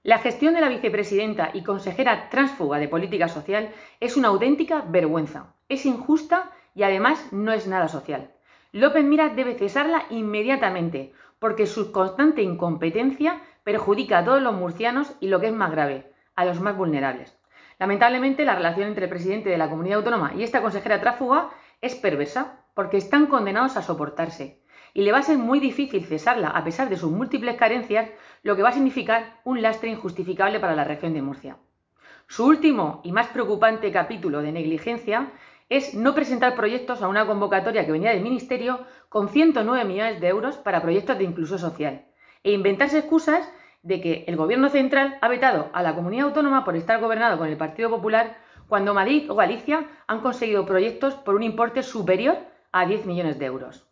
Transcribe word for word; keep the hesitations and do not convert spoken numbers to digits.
La gestión de la vicepresidenta y consejera tránsfuga de Política Social es una auténtica vergüenza. Es injusta y además no es nada social. López Miras debe cesarla inmediatamente porque su constante incompetencia perjudica a todos los murcianos y, lo que es más grave, a los más vulnerables. Lamentablemente, la relación entre el presidente de la comunidad autónoma y esta consejera tránsfuga es perversa porque están condenados a soportarse. Y le va a ser muy difícil cesarla a pesar de sus múltiples carencias, lo que va a significar un lastre injustificable para la región de Murcia. Su último y más preocupante capítulo de negligencia es no presentar proyectos a una convocatoria que venía del Ministerio con ciento nueve millones de euros para proyectos de inclusión social e inventarse excusas de que el Gobierno central ha vetado a la comunidad autónoma por estar gobernado con el Partido Popular cuando Madrid o Galicia han conseguido proyectos por un importe superior a diez millones de euros.